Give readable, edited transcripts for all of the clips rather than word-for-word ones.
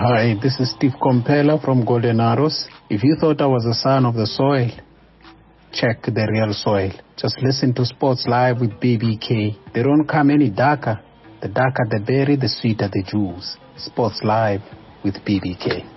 Hi, this is Steve Compella from Golden Arrows. If you thought I was a son of the soil, check the real soil. Just listen to Sports Live with BBK. They don't come any darker. The darker the berry, the sweeter the juice. Sports Live with BBK.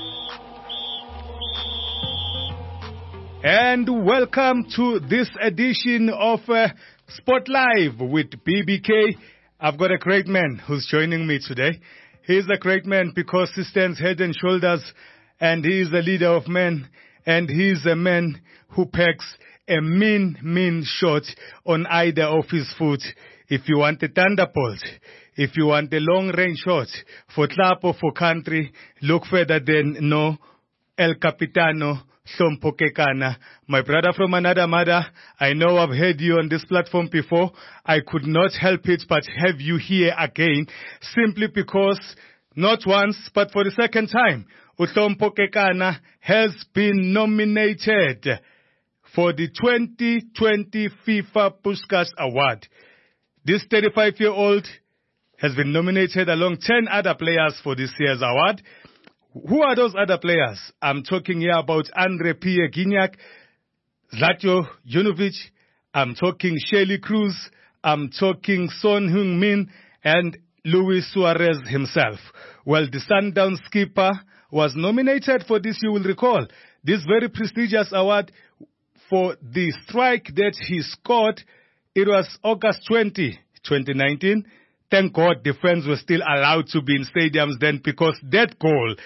And welcome to this edition of Sport Live with BBK. I've got a great man who's joining me today. He's a great man because he stands head and shoulders, and he is a leader of men, and he's a man who packs a mean shot on either of his foot. If you want a thunderbolt, if you want a long-range shot for club or for country, look further than no El Capitano Hlompho Kekana. My brother from another mother, I know I've heard you on this platform before. I could not help it but have you here again, simply because not once, but for the second time, Hlompho Kekana has been nominated for the 2020 FIFA Puskas Award. This 35-year-old has been nominated along 10 other players for this year's award. Who are those other players? I'm talking here about Andre Pierre Gignac, Zlatko Junovic, I'm talking Shelly Cruz, I'm talking Son Heung-min, and Luis Suarez himself. Well, the Sundowns skipper was nominated for this, you will recall, this very prestigious award for the strike that he scored. It was August 20, 2019. Thank God the fans were still allowed to be in stadiums then, because that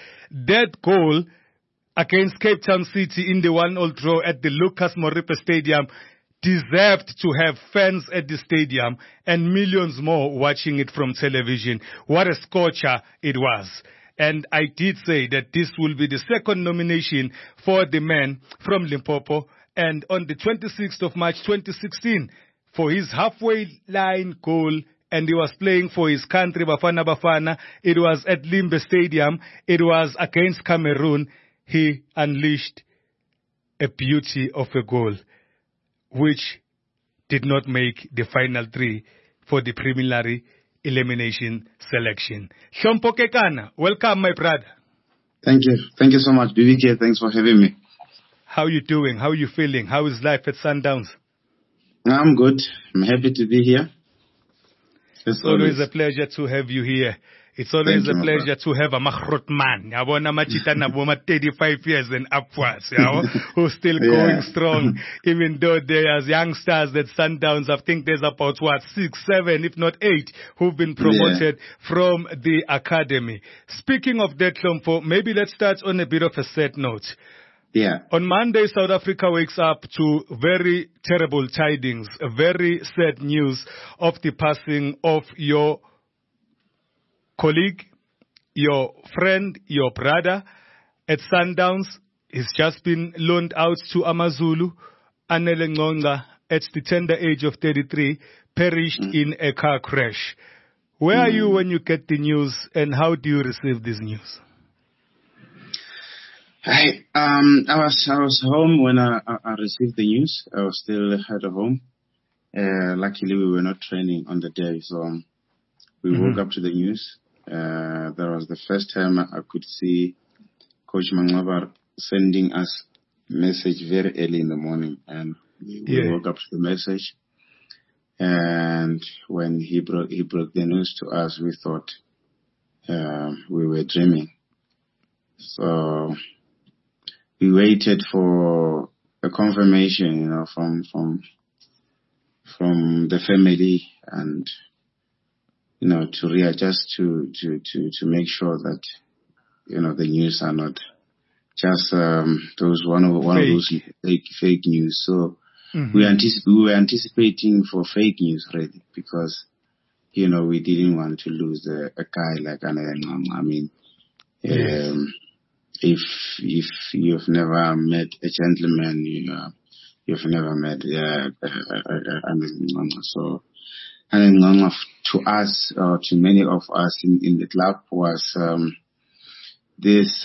goal against Cape Town City in the 1-1 draw at the Lucas Moripe Stadium deserved to have fans at the stadium and millions more watching it from television. What a scorcher it was. And I did say that this will be the second nomination for the man from Limpopo. And on the 26th of March 2016, for his halfway line goal, and he was playing for his country, Bafana Bafana. It was at Limbe Stadium. It was against Cameroon. He unleashed a beauty of a goal, which did not make the final three for the preliminary elimination selection. Hlompho Kekana, welcome, my brother. Thank you. Thank you so much, BBK. Thanks for having me. How are you doing? How are you feeling? How is life at Sundowns? I'm good. I'm happy to be here. It's always a pleasure to have you here. It's always a pleasure to have a Mahrot man. I want a 35 years and upwards, who's still going strong, even though there's youngsters at Sundowns. I think there's about 6, 7, if not 8, who've been promoted from the academy. Speaking of that, Hlompho, maybe let's start on a bit of a sad note. Yeah. On Monday, South Africa wakes up to very terrible tidings, very sad news of the passing of your colleague, your friend, your brother at Sundowns. He's just been loaned out to Amazulu. Anele Ngonga, at the tender age of 33, perished in a car crash. Where are you when you get the news, and how do you receive this news? I was home when I received the news. I was still at home. Luckily, we were not training on the day, so we woke up to the news. That was the first time I could see Coach Mangabar sending us message very early in the morning, and we woke up to the message. And when he broke the news to us, we thought we were dreaming. So we waited for a confirmation, from the family, and to readjust to make sure that the news are not just those one of those fake news. So we were anticipating for fake news already, because we didn't want to lose a guy like Anele. I mean, if you've never met a gentleman, you've never met so Anele to us, or to many of us in the club, was this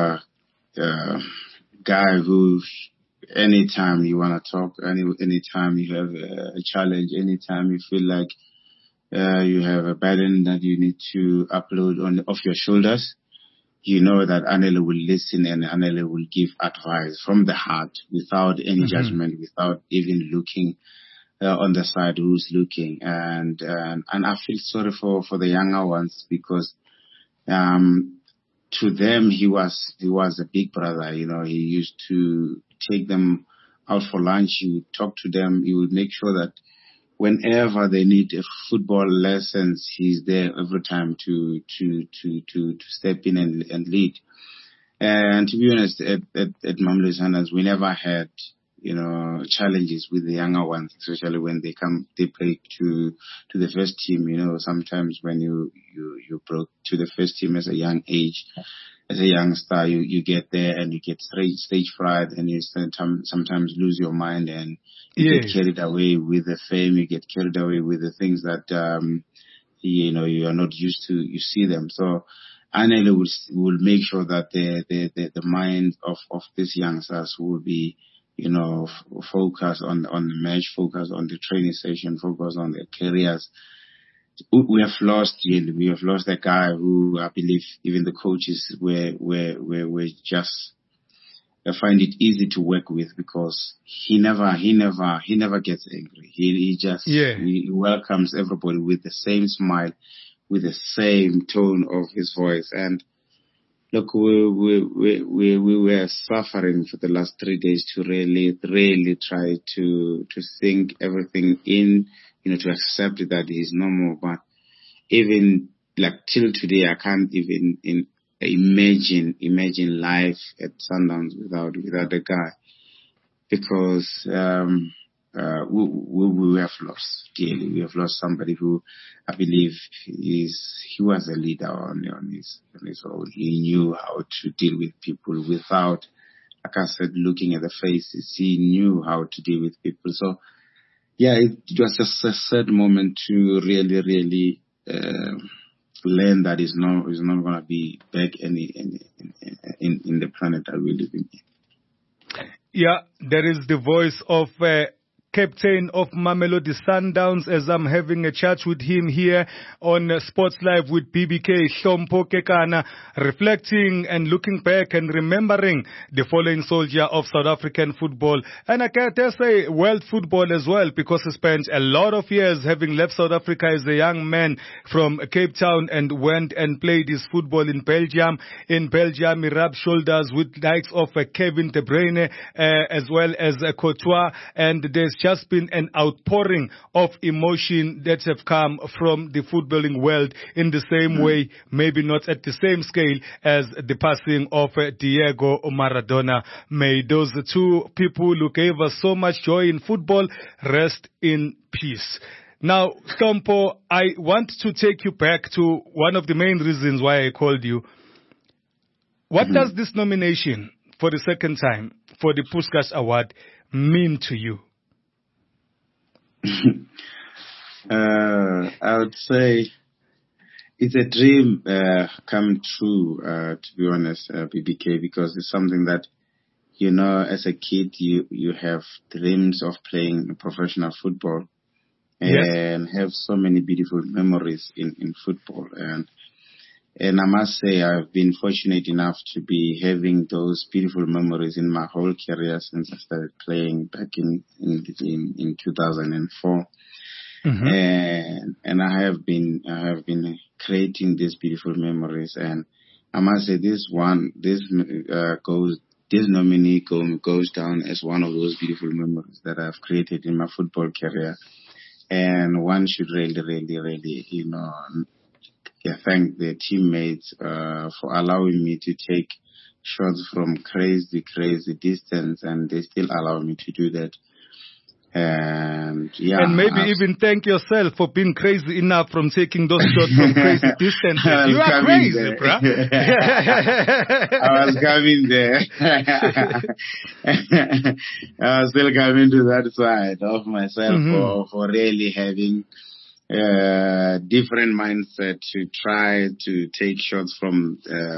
guy who, anytime you want to talk, anytime you have a challenge, anytime you feel like you have a burden that you need to upload off your shoulders, you know that Anele will listen and Anele will give advice from the heart without any judgment, without even looking on the side who's looking. And I feel sorry for the younger ones, because to them he was a big brother. You know, he used to take them out for lunch. He would talk to them. He would make sure that whenever they need football lessons, he's there every time to step in and lead. And to be honest, at Mamelodi Sundowns, we never had, you know, challenges with the younger ones, especially when they play to the first team. You know, sometimes when you broke to the first team as a young age, as a youngster, you get there and you get stage fright, and you sometimes lose your mind, and you get carried away with the fame. You get carried away with the things that you know you are not used to. You see them. So Anele will make sure that the mind of these youngsters will be, you know, focus on the match, focus on the training session, focus on their careers. We have lost a guy who I believe even the coaches were just find it easy to work with, because he never gets angry. He just he welcomes everybody with the same smile, with the same tone of his voice. And look, we were suffering for the last 3 days to really try to think everything in, you know, to accept that he's no more. But even like till today, I can't even imagine life at Sundowns without a guy, because we have lost dearly. We have lost somebody who I believe he was a leader on his own. He knew how to deal with people without, like I said, looking at the faces. He knew how to deal with people. So yeah, it was just a sad moment to really learn that is not going to be back in the planet that we live in. Yeah, there is the voice of captain of Mamelodi Sundowns, as I'm having a chat with him here on Sports Live with BBK, Hlompho Kekana, reflecting and looking back and remembering the fallen soldier of South African football. And I can dare say world football as well, because he spent a lot of years having left South Africa as a young man from Cape Town and went and played his football in Belgium. In Belgium, he rubbed shoulders with likes of Kevin De Bruyne as well as Courtois, and there's just been an outpouring of emotion that have come from the footballing world in the same way, maybe not at the same scale as the passing of Diego Maradona. May those two people who gave us so much joy in football rest in peace. Now, Hlompho, I want to take you back to one of the main reasons why I called you. What does this nomination for the second time for the Puskas Award mean to you? I would say it's a dream come true, to be honest, BBK, because it's something that, you know, as a kid, you have dreams of playing professional football and have so many beautiful memories in football. And I must say I've been fortunate enough to be having those beautiful memories in my whole career since I started playing back in 2004. And I have been creating these beautiful memories. And I must say this nominee goes down as one of those beautiful memories that I've created in my football career. And one should really, you know, thank the teammates for allowing me to take shots from crazy distance, and they still allow me to do that. And maybe even thank yourself for being crazy enough from taking those shots from crazy distances. You are crazy, bruh. I was coming there. I was still coming to that side of myself for really having different mindset to try to take shots from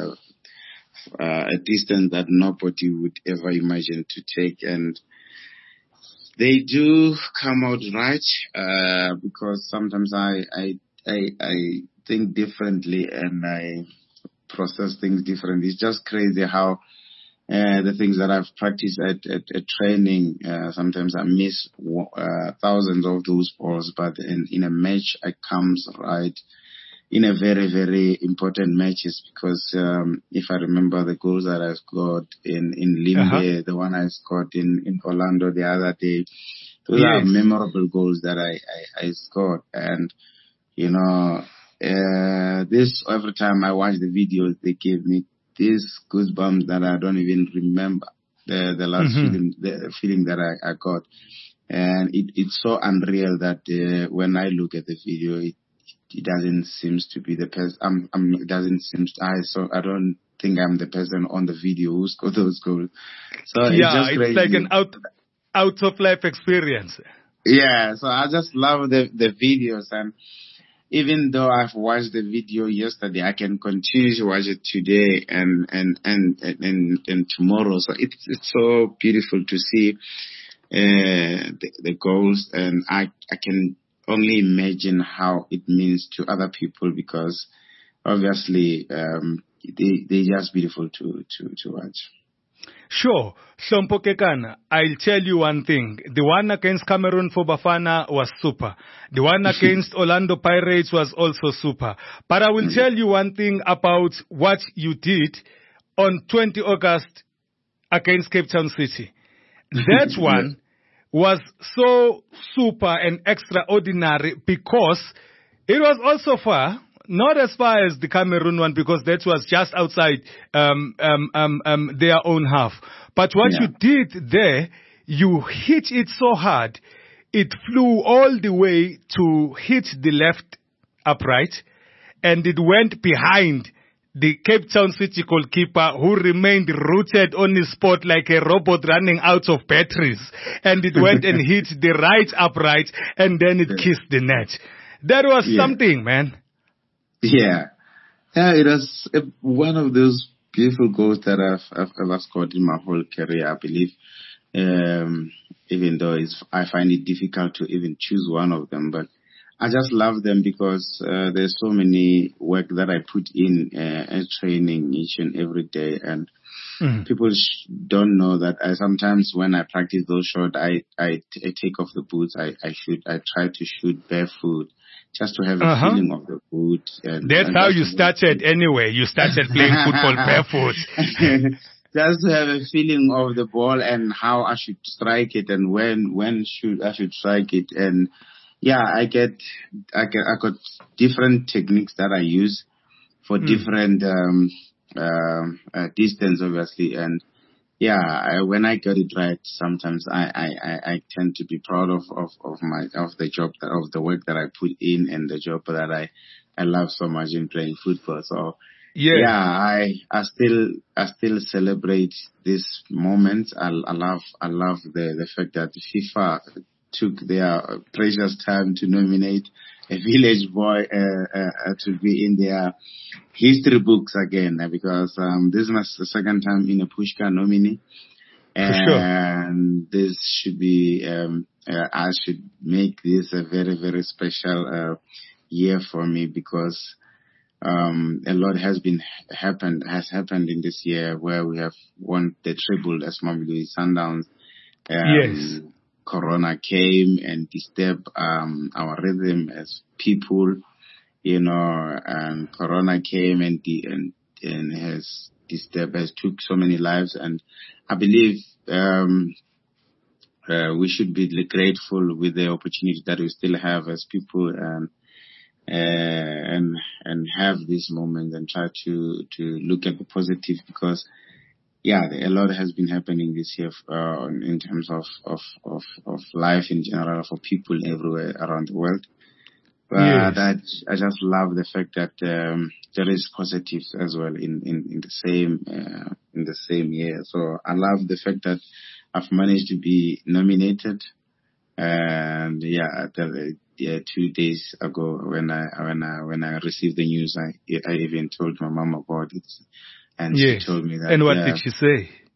a distance that nobody would ever imagine to take. And they do come out right, because sometimes I think differently, and process things differently. It's just crazy how the things that I've practiced at training, sometimes I miss thousands of those balls, but in a match, I comes right in a very, very important matches because if I remember the goals that I scored in Limbe, the one I scored in Orlando the other day, those are memorable goals that I scored. And, you know, this every time I watch the videos, they give me these goosebumps that I don't even remember the last feeling that I got. And it's so unreal that when I look at the video, it doesn't seem to be the person. It doesn't seem. I don't think I'm the person on the video who scored those goals. So it's just crazy. It's like an out of life experience. Yeah. So I just love the videos, and even though I've watched the video yesterday, I can continue to watch it today and tomorrow. So it's so beautiful to see the goals, and I can only imagine how it means to other people because obviously they're just beautiful to watch. Sure. Hlompho Kekana, I'll tell you one thing. The one against Cameroon for Bafana was super. The one against Orlando Pirates was also super. But I will tell you one thing about what you did on 20 August against Cape Town City. That one was so super and extraordinary because it was also far. Not as far as the Cameroon one because that was just outside their own half. But what you did there, you hit it so hard, it flew all the way to hit the left upright, and it went behind the Cape Town City goalkeeper who remained rooted on his spot like a robot running out of batteries. And it went and hit the right upright, and then it kissed the net. That was something, man. Yeah, it was one of those beautiful goals that I've ever scored in my whole career, I believe. Even though I find it difficult to even choose one of them, but I just love them because there's so many work that I put in training each and every day, and people don't know that. Sometimes when I practice those shots, I take off the boots. I try to shoot barefoot. Just to have a feeling of the boot. That's how you started anyway. You started playing football barefoot. Just to have a feeling of the ball and how I should strike it and when I should strike it. And yeah, I got different techniques that I use for different distance, obviously. And yeah, when I get it right, sometimes I tend to be proud of the job of the work that I put in and the job that I love so much in playing football. So I still celebrate this moment. I love the fact that FIFA took their precious time to nominate a village boy to be in their history books again, because this is my second time in a Pushka nominee, and this should be I should make this a very, very special year for me because a lot has happened in this year where we have won the treble as Mamelodi Sundowns. Corona came and disturbed our rhythm as people, you know, and Corona came and has took so many lives, and I believe we should be grateful with the opportunity that we still have as people, and have this moment and try to look at the positive because. Yeah, a lot has been happening this year in terms of life in general for people everywhere around the world. But I just love the fact that there is positives as well in the same year. So I love the fact that I've managed to be nominated. And 2 days ago when I received the news, I even told my mom about it. And she told me that. And what did she say?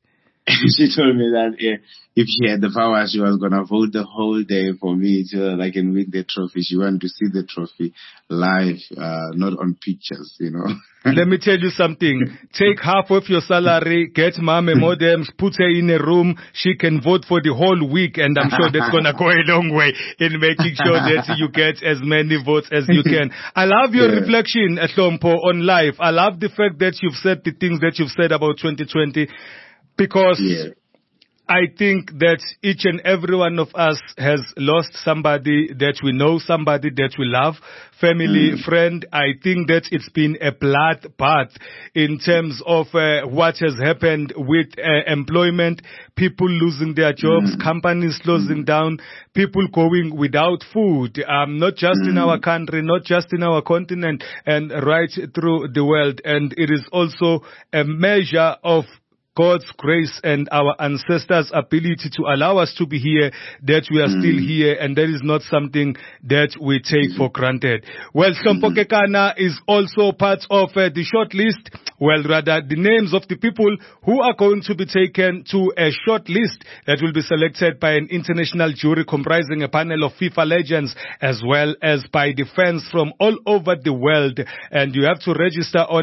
she told me that if she had the power, she was gonna vote the whole day for me so that I can win the trophy. She wanted to see the trophy live, not on pictures, you know. Let me tell you something. Take half of your salary, get mom a modem, put her in a room. She can vote for the whole week, and I'm sure that's going to go a long way in making sure that you get as many votes as you can. I love your reflection, Hlompo, on life. I love the fact that you've said the things that you've said about 2020 because I think that each and every one of us has lost somebody that we know, somebody that we love, family, friend. I think that it's been a bloodbath in terms of what has happened with employment, people losing their jobs, companies closing down, people going without food, not just in our country, not just in our continent, and right through the world. And it is also a measure of God's grace and our ancestors' ability to allow us to be here, that we are still here, and that is not something that we take for granted. Well, Hlompo Kekana is also part of the short list, well, rather, the names of the people who are going to be taken to a short list that will be selected by an international jury comprising a panel of FIFA legends, as well as by the fans from all over the world. And you have to register on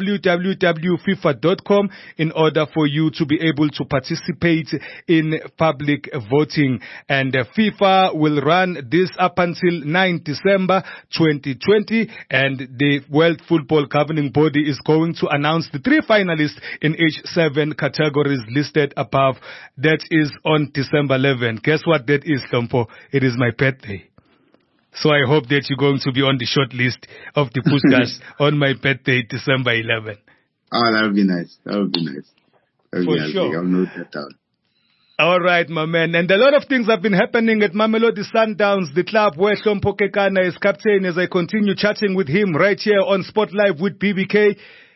www.fifa.com in order for you to be able to participate in public voting. And FIFA will run this up until 9 December 2020, and the World Football Governing Body is going to announce the 3 finalists in each 7 categories listed above. That is on December 11. Guess what that is, Hlompo? It is my birthday. So I hope that you're going to be on the short list of the Pushkas on my birthday, December 11. Oh, that would be nice. That would be nice. For sure. I'll note that down. All right, my man. And a lot of things have been happening at Mamelodi Sundowns, the club where Hlompo Kekana is captain, as I continue chatting with him right here on Sport Live with BBK.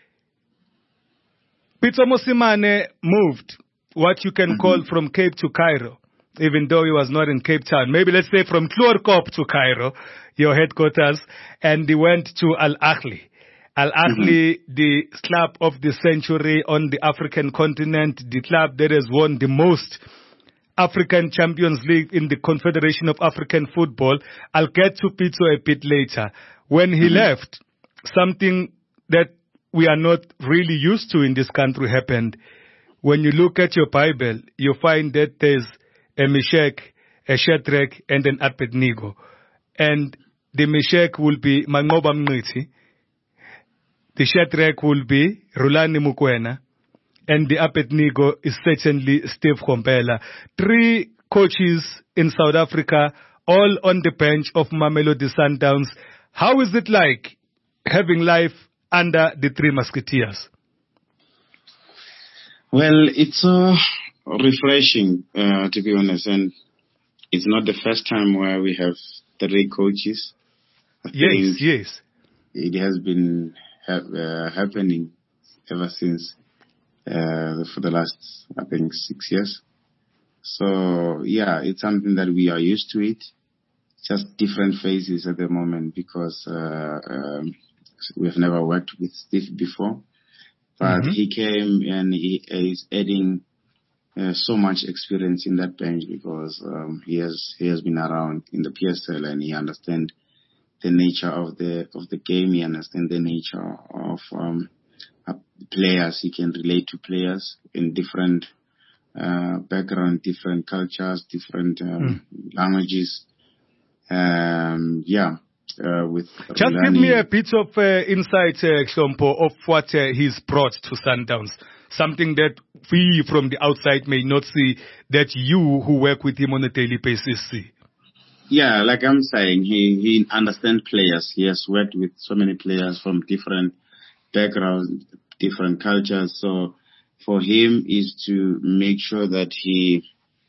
Pitso Mosimane moved what you can call from Cape to Cairo, even though he was not in Cape Town. Maybe let's say from Kloorkop to Cairo, your headquarters, and he went to Al Ahly. Al Ahly, the club of the century on the African continent, the club that has won the most African Champions League in the Confederation of African Football. I'll get to Pitso a bit later. When he left, something that we are not really used to in this country happened. When you look at your Bible, you find that there's a Meshach, a Shadrach, and an Abednego. And the Meshach will be Manqoba Mngqithi. The Shadrach will be Rulani Mukwena, and the Abednego is certainly Steve Komphela. 3 coaches in South Africa, all on the bench of Mamelodi Sundowns. How is it like having life under the 3 Musketeers? Well, it's refreshing, to be honest, and it's not the first time where we have 3 coaches. Yes. It has been happening ever since for the last, I think, 6 years. So yeah, it's something that we are used to it. Just different phases at the moment because we've never worked with Steve before. But he came and he is adding so much experience in that bench because he has been around in the PSL and he understands the nature of the game. He understands the nature of players. He can relate to players in different background, different cultures, different languages. With just give me a bit of insight, Hlompo, of what he's brought to Sundowns. Something that we from the outside may not see, that you who work with him on a daily basis see. Yeah, like I'm saying, he understands players. He has worked with so many players from different backgrounds, different cultures. So for him is to make sure that he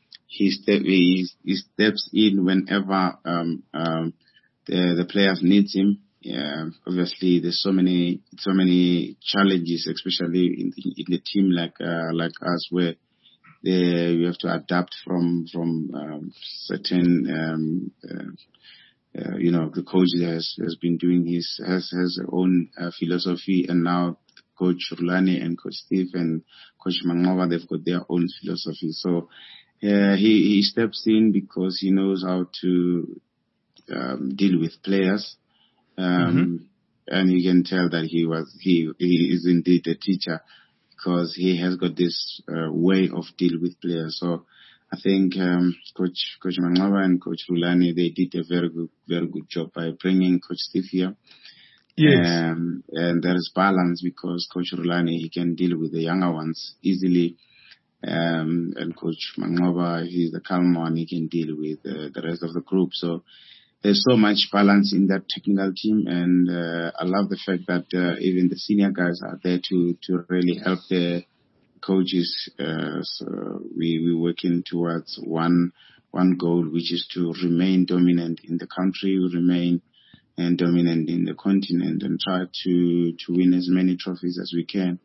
steps in whenever the players need him. Obviously, there's so many challenges, especially in the team like us, where we have to adapt from certain. The coach has been doing has own philosophy, and now Coach Rulani and Coach Steve and Coach Mangoba, they've got their own philosophy. So he steps in because he knows how to deal with players. And you can tell that he is indeed a teacher because he has got this way of dealing with players. So I think Coach Mangoba and Coach Rulani, they did a very good job by bringing Coach Steve here. Yes. And there is balance because Coach Rulani, he can deal with the younger ones easily. And Coach Mangoba, he's the calm one, he can deal with the rest of the group. So there's so much balance in that technical team, and I love the fact that even the senior guys are there to really help the coaches. So we're working towards one goal, which is to remain dominant in the country, remain dominant in the continent, and try to win as many trophies as we can.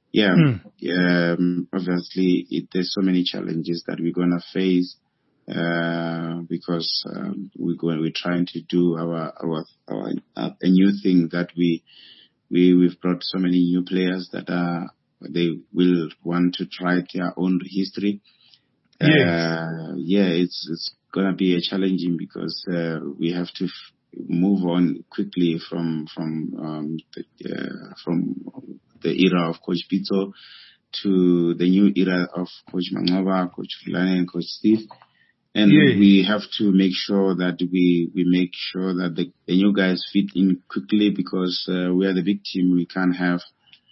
Obviously, there's so many challenges that we're gonna face. Because we're trying to do a new thing that we've brought so many new players that they will want to try their own history. It's gonna be a challenging because we have to move on quickly from the era of Coach Pitso to the new era of Coach Mangoba, Coach Rulani, and Coach Steve. And we have to make sure that we make sure that the new guys fit in quickly because we are the big team. We can't have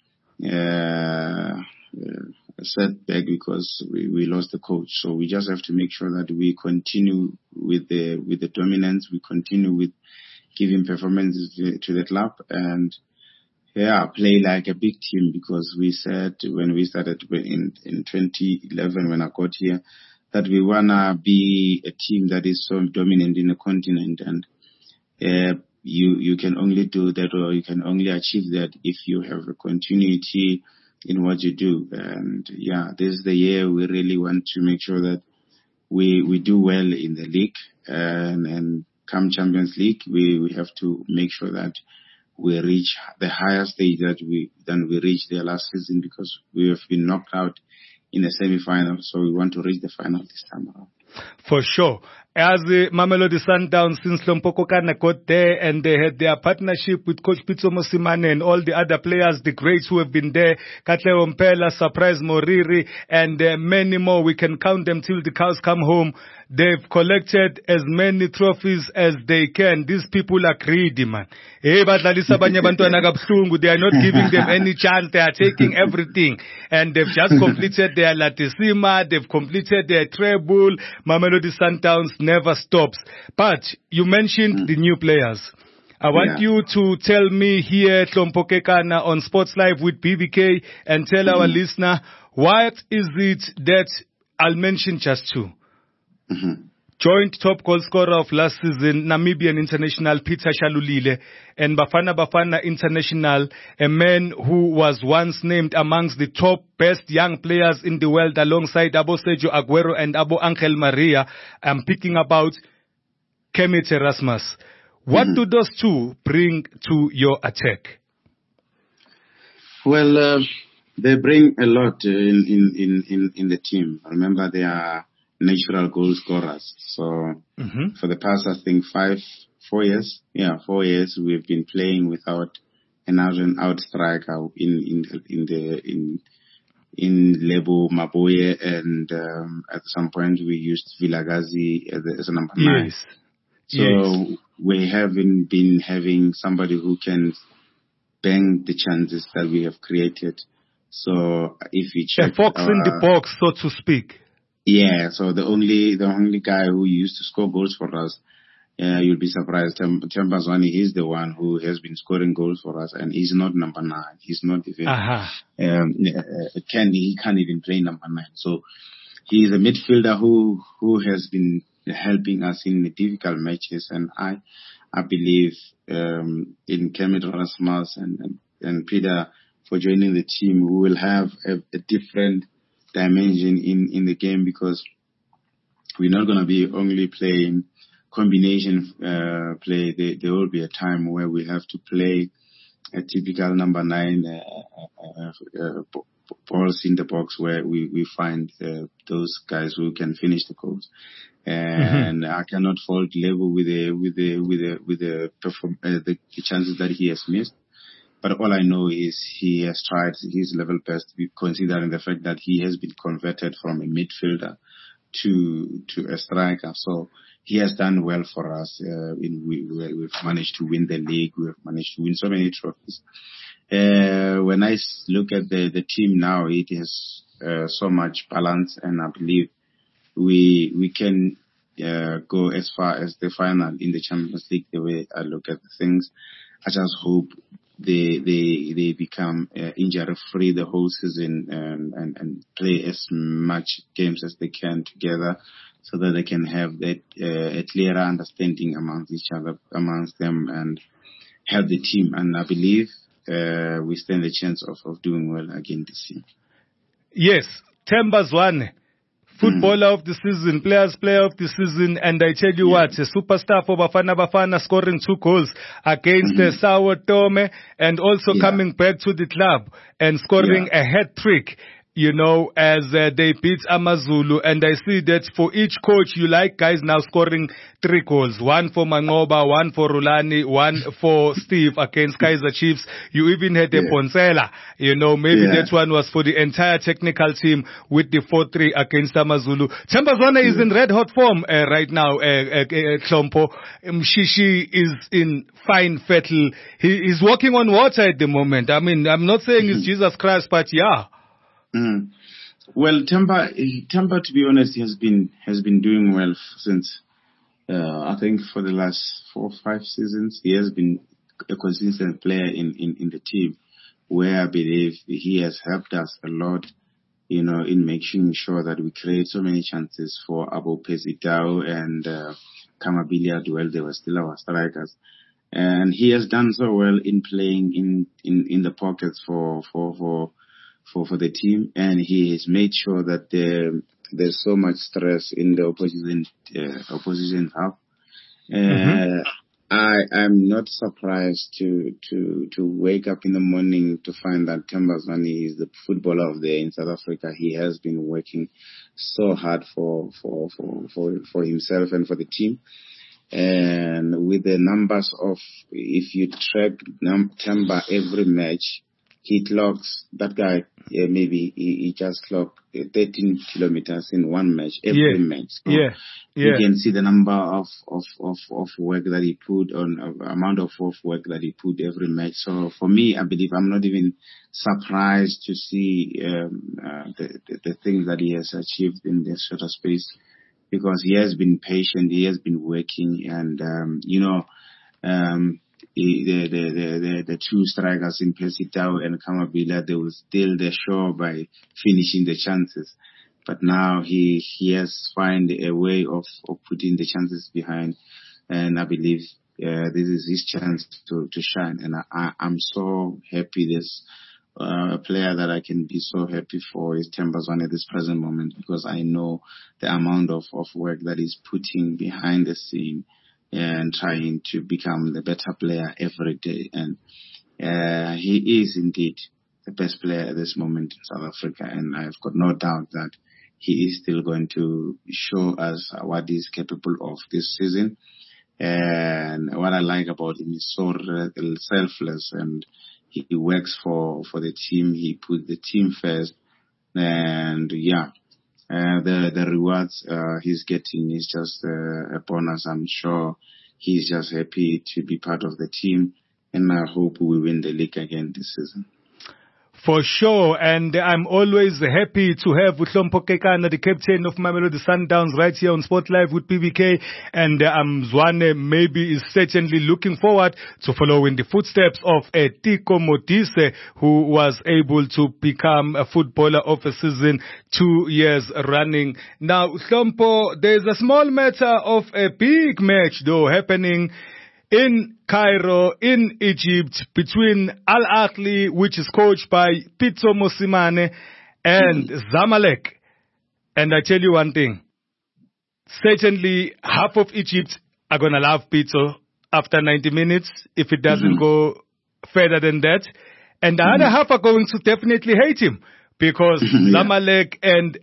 a setback because we lost the coach. So we just have to make sure that we continue with the dominance. We continue with giving performances to the club and play like a big team because we said when we started in 2011 when I got here, that we wanna be a team that is so dominant in the continent, and you can only do that, or you can only achieve that if you have a continuity in what you do. And this is the year we really want to make sure that we do well in the league, and come Champions League, we have to make sure that we reach the higher stage than we reached the last season because we have been knocked out in the semi-final, so we want to reach the final this time around. For sure. As the Mamelodi Sundowns, since Lompoco Kana got there and they had their partnership with Coach Pitso Mosimane and all the other players, the greats who have been there, Katlego Mpela, Surprise Moriri, and many more. We can count them till the cows come home. They've collected as many trophies as they can. These people are greedy, man. They are not giving them any chance. They are taking everything. And they've just completed their Latissima. They've completed their treble. Mamelodi Sundowns never stops. But you mentioned the new players. I want you to tell me here, Tlompoke Kana, on Sports Live with BBK, and tell our listener, what is it that I'll mention just two? Joint top goal scorer of last season, Namibian international Peter Shalulile, and Bafana International, a man who was once named amongst the top best young players in the world alongside Abo Sergio Aguero and Abo Angel Maria. I'm picking about Kemit Erasmus. What do those two bring to your attack? Well, they bring a lot in the team. Remember, they are natural goal scorers. So for the past, I think 4 years, 4 years, we've been playing without an out striker in Lebo Maboye, and at some point we used Vilagazi as a number 9. So we haven't been having somebody who can bang the chances that we have created. So if you check, a fox in the box, so to speak. Yeah, so the only guy who used to score goals for us, you'll be surprised, Thembazwane, he's the one who has been scoring goals for us, and he's not number 9. He's not even, he can't even play number 9. So he's a midfielder who has been helping us in the difficult matches, and I believe in Kemit Erasmus and Peter for joining the team, we will have a different dimension in the game, because we're not going to be only playing combination play. There will be a time where we have to play a typical number 9 balls in the box where we find those guys who can finish the goals. And I cannot fault Lebo with the chances that he has missed. But all I know is he has tried his level best, considering the fact that he has been converted from a midfielder to a striker. So he has done well for us. We've managed to win the league. We've managed to win so many trophies. When I look at the team now, it has so much balance, and I believe we can go as far as the final in the Champions League. The way I look at things, I just hope they become injury free the whole season and play as much games as they can together, so that they can have that a clearer understanding amongst them, and help the team. And I believe we stand a chance of doing well again this year. Yes, Themba Zwane, footballer of the season, player of the season, and I tell you what, a superstar for Bafana scoring 2 goals against Sao Tome, and also coming back to the club and scoring a hat-trick, you know, as they beat Amazulu. And I see that for each coach, you like guys now scoring 3 goals. 1 for Mangoba, 1 for Rulani, 1 for Steve against Kaizer Chiefs. You even had a Ponsela, you know, maybe that one was for the entire technical team with the 4-3 against Amazulu. Themba Zwane is in red hot form right now, Hlompo. Mshishi is in fine fettle. He's walking on water at the moment. I mean, I'm not saying it's Jesus Christ, but yeah. Well, Themba, to be honest, has been doing well since I think for the last 4 or 5 seasons. He has been a consistent player in the team, where I believe he has helped us a lot, you know, in making sure that we create so many chances for Abo Pesitao and Kamabilia while they were still our strikers. And he has done so well in playing in the pockets for the team, and he has made sure that there's so much stress in the opposition half. I'm not surprised to wake up in the morning to find that Themba Zwane is the footballer of the year in South Africa. He has been working so hard for himself and for the team. And with the numbers of, if you track Themba every match, he clocks, that guy, maybe he just clocked 13 kilometers in one match, every match. So you can see the number of work that he put on, amount of work that he put every match. So for me, I believe I'm not even surprised to see the things that he has achieved in this shorter space, because he has been patient, he has been working, and the 2 strikers in Pesitao and Kamabila, they will steal the show by finishing the chances. But now he has found a way of putting the chances behind, and I believe this is his chance to shine. And I'm so happy this player that I can be so happy for is Themba Zwane at this present moment, because I know the amount of work that he's putting behind the scene and trying to become the better player every day. And he is indeed the best player at this moment in South Africa, and I've got no doubt that he is still going to show us what he's capable of this season. And what I like about him is so selfless, and he works for the team. He put the team first, and the rewards he's getting is just a bonus. I'm sure he's just happy to be part of the team, and I hope we win the league again this season. For sure, and I'm always happy to have Hlompo Kekana, the captain of Mamelodi Sundowns, right here on Sport Live with PBK. And Zwane maybe is certainly looking forward to following the footsteps of Tiko Modise, who was able to become a footballer of the season 2 years running. Now, Hlompo, there's a small matter of a big match, though, happening in Cairo, in Egypt, between Al Ahly, which is coached by Pitso Mosimane, and Zamalek. And I tell you one thing, certainly half of Egypt are going to love Pitso after 90 minutes if it doesn't go further than that. And the other half are going to definitely hate him because Zamalek and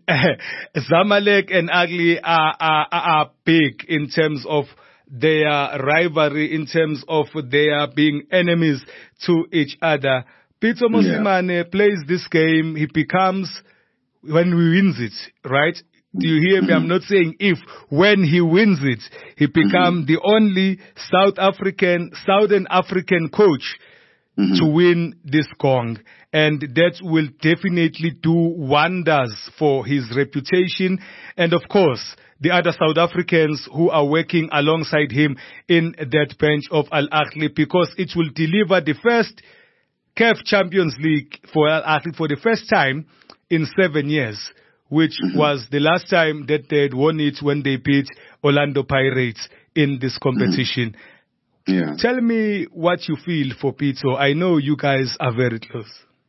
Ugly are big in terms of their rivalry, in terms of their being enemies to each other. Pitso Mosimane plays this game. He becomes, when he wins it, right? Do you hear me? I'm not saying if. When he wins it, he becomes the only Southern African coach to win this gong. And that will definitely do wonders for his reputation. And of course, the other South Africans who are working alongside him in that bench of Al Ahly, because it will deliver the first CAF Champions League for Al Ahly for the first time in 7 years, which was the last time that they had won it when they beat Orlando Pirates in this competition. Yeah. Tell me what you feel for Pitso. I know you guys are very close.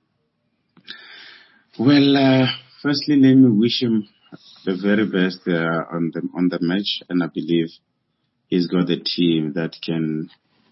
Well, firstly, let me wish him the very best on the match, and I believe he's got a team that can,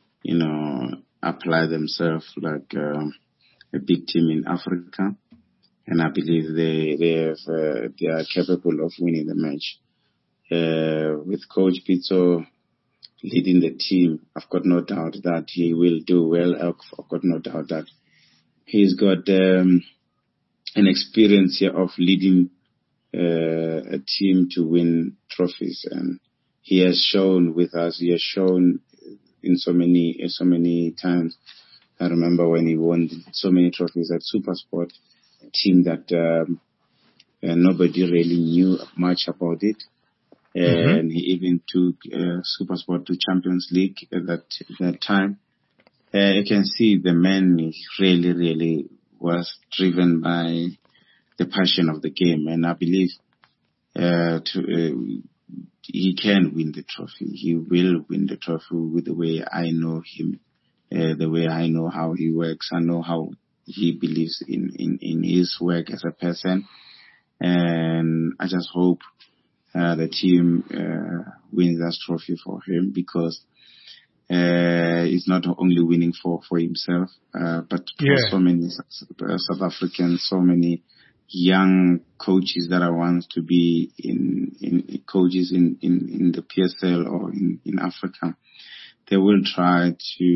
apply themselves like a big team in Africa, and I believe they are capable of winning the match. With Coach Pitso leading the team, I've got no doubt that he will do well. I've got no doubt that he's got an experience here of leading a team to win trophies, and he has shown with us. He has shown in so many times. I remember when he won so many trophies at SuperSport, a team that nobody really knew much about it. And he even took SuperSport to Champions League at that time. You can see the man really was driven by the passion of the game, and I believe he can win the trophy. He will win the trophy with the way I know him, the way I know how he works. I know how he believes in his work as a person, and I just hope the team wins that trophy for him, because he's not only winning for himself, but for so many South Africans, so many young coaches that want to be in coaches in the PSL or in Africa. He will try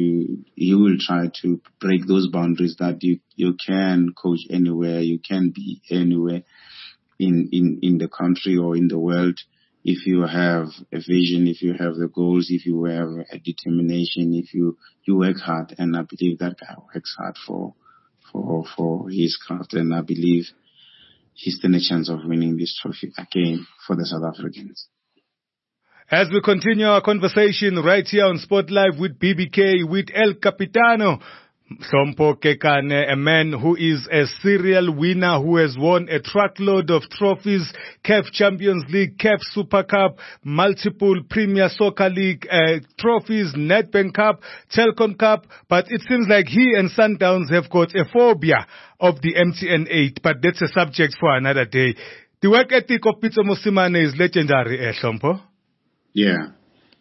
to break those boundaries that you can coach anywhere, you can be anywhere in the country or in the world, if you have a vision, if you have the goals, if you have a determination, if you work hard. And I believe that guy works hard for his craft, and I believe he stands a chance of winning this trophy again for the South Africans. As we continue our conversation right here on Sport Live with BBK, with El Capitano, Hlompho Kekana, a man who is a serial winner, who has won a truckload of trophies, CAF Champions League, CAF Super Cup, multiple Premier Soccer League trophies, Nedbank Cup, Telkom Cup, but it seems like he and Sundowns have got a phobia of the MTN 8, but that's a subject for another day. The work ethic of Pitso Mosimane is legendary, Hlompho. Yeah.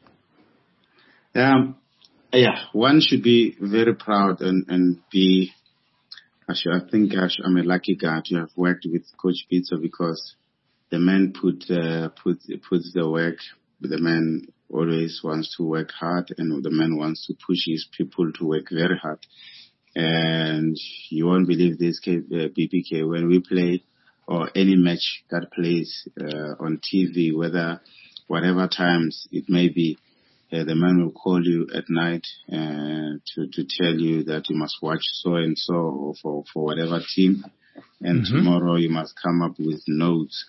Yeah, one should be very proud and be. I think I'm a lucky guy to have worked with Coach Pitso, because the man puts the work. The man always wants to work hard, and the man wants to push his people to work very hard. And you won't believe this, BBK, when we play or any match that plays on TV, whatever times it may be. The man will call you at night to tell you that you must watch so and so for whatever team, and tomorrow you must come up with notes.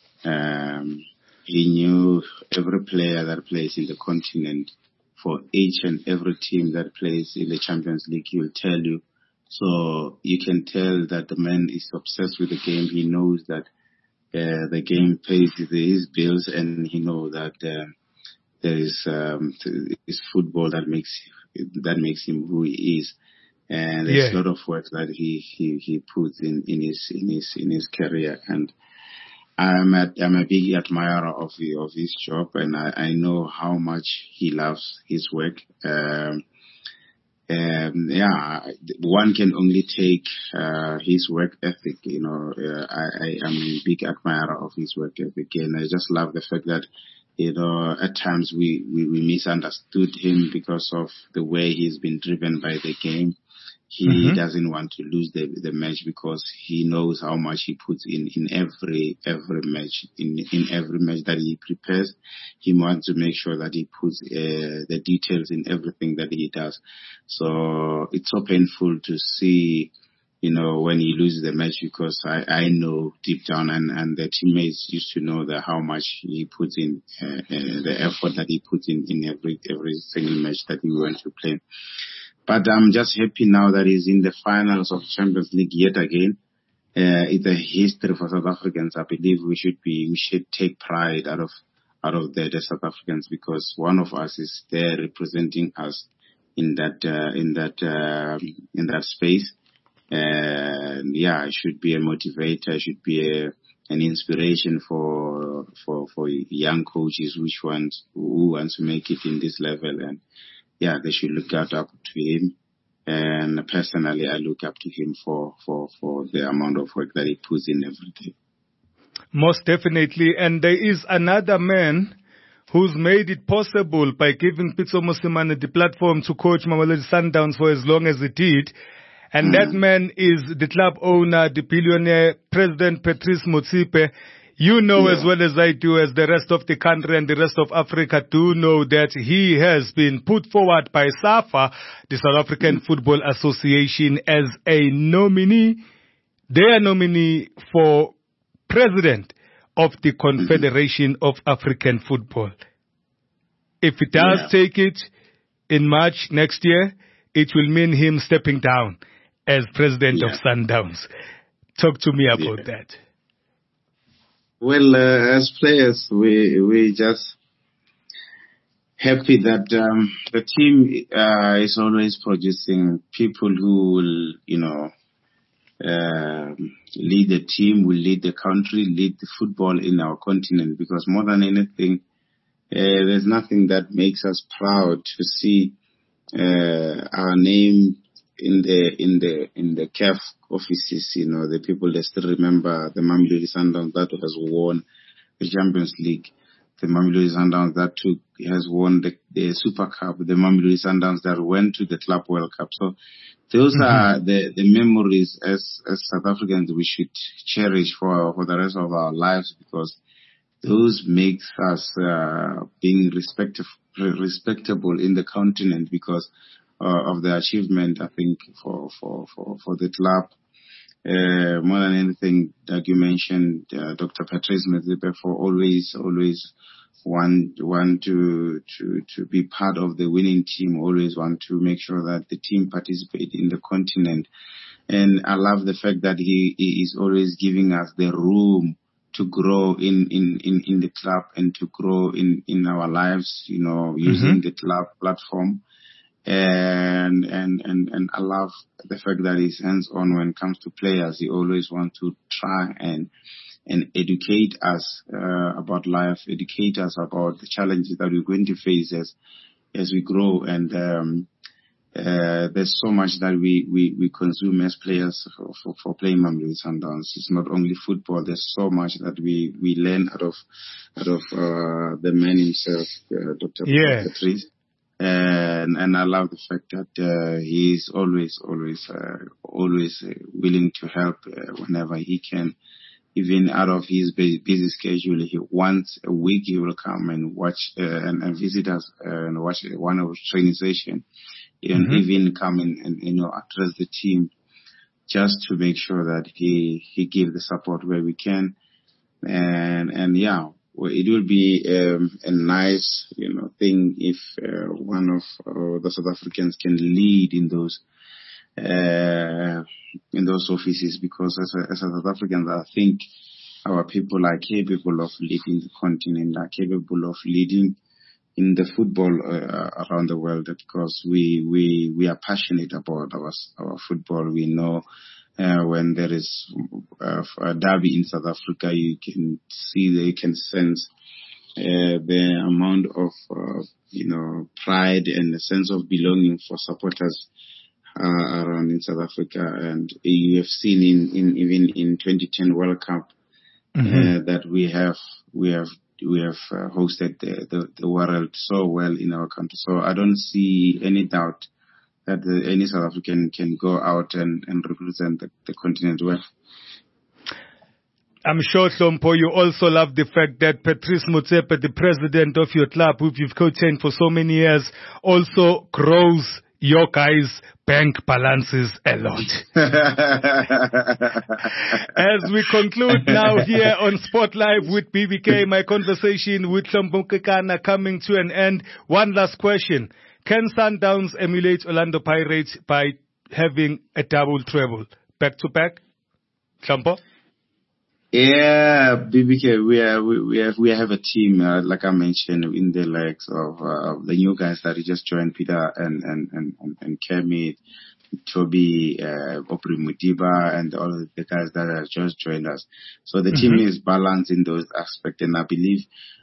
He knew every player that plays in the continent for each and every team that plays in the Champions League. He will tell you. So you can tell that the man is obsessed with the game. He knows that the game pays his bills, and he knows that there is football that makes him who he is, and there's a lot of work that he puts in his career, and I'm a big admirer of his job, and I know how much he loves his work. one can only take his work ethic. I am a big admirer of his work ethic, and I just love the fact that at times we misunderstood him because of the way he's been driven by the game. He doesn't want to lose the match because he knows how much he puts in every match. In every match that he prepares, he wants to make sure that he puts the details in everything that he does. So it's so painful to see, when he loses the match, because I know deep down, and the teammates used to know that how much he puts in, the effort that he puts in every single match that we went to play. But I'm just happy now that he's in the finals of Champions League yet again. It's a history for South Africans. I believe we should take pride out of the South Africans, because one of us is there representing us in that space. And it should be a motivator. It should be an inspiration for young coaches who wants to make it in this level. And they should look up to him. And personally, I look up to him for the amount of work that he puts in every day. Most definitely. And there is another man who's made it possible by giving Pitso Mosimane the platform to coach Mamelodi Sundowns for as long as he did. And that man is the club owner, the billionaire, President Patrice Motsepe. You know as well as I do, as the rest of the country and the rest of Africa do know, that he has been put forward by SAFA, the South African Football Association, as a nominee, their nominee for president of the Confederation of African Football. If he does take it in March next year, it will mean him stepping down as president of Sundowns. Talk to me about that. Well, as players, we just happy that the team is always producing people who will, lead the team, will lead the country, lead the football in our continent. Because more than anything, there's nothing that makes us proud to see our name in the CAF offices. The people that still remember the Mamelodi Sundowns that has won the Champions League, the Mamelodi Sundowns that has won the Super Cup, the Mamelodi Sundowns that went to the Club World Cup. So those are the memories as South Africans we should cherish for the rest of our lives, because those makes us being respectable in the continent because of the achievement, I think, for the club. More than anything, like you mentioned, Dr. Patrice Motsepe, for always want to be part of the winning team, always want to make sure that the team participate in the continent. And I love the fact that he is always giving us the room to grow in the club and to grow in our lives, using the club platform. And I love the fact that he's hands-on when it comes to players. He always wants to try and educate us about life, educate us about the challenges that we're going to face as we grow. And there's so much that we consume as players for playing Mamelodi Sundowns. It's not only football. There's so much that we learn out of the man himself, Dr. Patrice. And I love the fact that he's always willing to help whenever he can. Even out of his busy schedule, once a week he will come and watch and visit us and watch one of our training sessions, and even come and address the team, just to make sure that he give the support where we can. And it will be a nice thing if one of the South Africans can lead in those offices, because as South Africans, I think our people are capable of leading the continent, are capable of leading in the football around the world, because we are passionate about our football. We know when there is a derby in South Africa, you can see, you can sense the amount of pride and a sense of belonging for supporters around in South Africa, and you have seen even in 2010 World Cup that we have hosted the world so well in our country. So I don't see any doubt that any South African can go out and represent the continent well. I'm sure, Hlompo, you also love the fact that Patrice Motsepe, the president of your club, who you've coached for so many years, also grows your guys' bank balances a lot. As we conclude now here on Sport Live with BBK, my conversation with Hlompo Kekana coming to an end. One last question. Can Sundowns emulate Orlando Pirates by having a double treble back-to-back? Hlompo? Yeah, BBK, we have a team, like I mentioned, in the likes of the new guys that just joined, Peter and Kemi, Toby, Opri Mutiba, and all the guys that have just joined us. So the team is balanced in those aspects, and I believe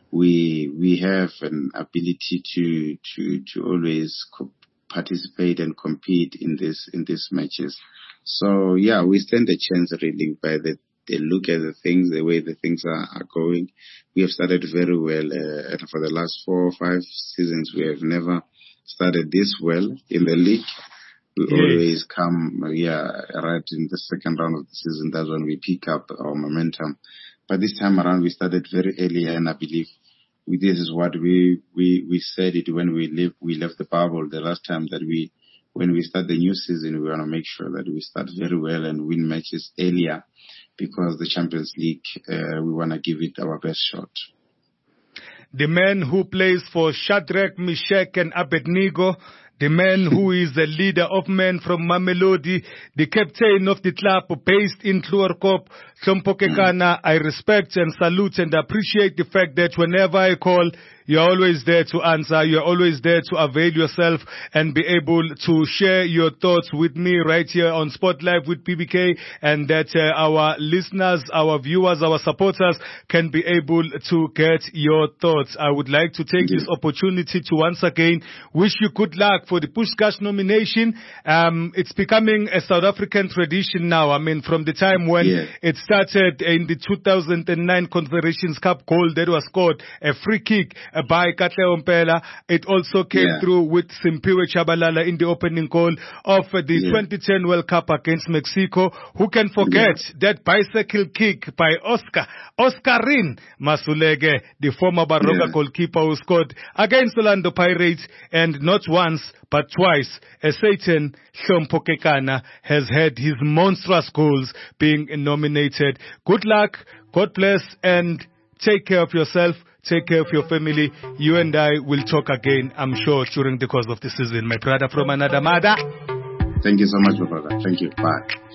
we have an ability to always participate and compete in these matches. So yeah, we stand a chance really by the look at the things, the way the things are going. We have started very well, and for the last 4 or 5 seasons, we have never started this well in the league. We always come, right in the second round of the season. That's when we pick up our momentum. But this time around, we started very early, and I believe this is what we said it when we left the bubble the last time, that when we start the new season, we want to make sure that we start very well and win matches earlier, because the Champions League, we want to give it our best shot. The man who plays for Shadrach, Meshach and Abednego, the man who is the leader of men from Mamelodi, the captain of the club based in Krugerkop, Hlompo Kekana, I respect and salute and appreciate the fact that whenever I call, you're always there to answer. You're always there to avail yourself and be able to share your thoughts with me right here on Sport Live with BBK, and that our listeners, our viewers, our supporters can be able to get your thoughts. I would like to take this opportunity to once again wish you good luck for the Pushkash nomination. It's becoming a South African tradition now. I mean, from the time when it started in the 2009 Confederations Cup goal that was scored, a free kick by Katlego Mpela. It also came through with Simpiwe Chabalala in the opening goal of the 2010 World Cup against Mexico. Who can forget that bicycle kick by Oscarin Masulege, the former Baroka goalkeeper who scored against Orlando Pirates, and not once but twice, Satan Hlompo Kekana has had his monstrous goals being nominated. Good luck, God bless, and take care of yourself. Take care of your family. You and I will talk again, I'm sure, during the course of the season. My brother from another mother. Thank you so much, my brother. Thank you. Bye.